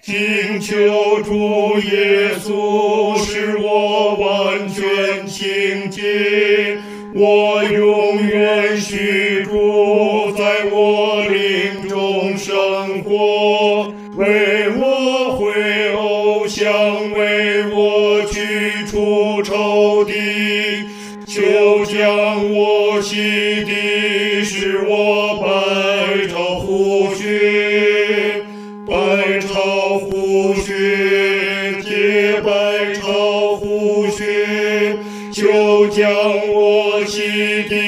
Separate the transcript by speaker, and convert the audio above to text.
Speaker 1: 请求主耶稣使我完全清净，我永远许主在我灵中生活，为我毁偶像，为我驱除仇敌，求将我洗涤，使我白朝虎血，白朝虎血，洁白朝虎血，求将我洗涤，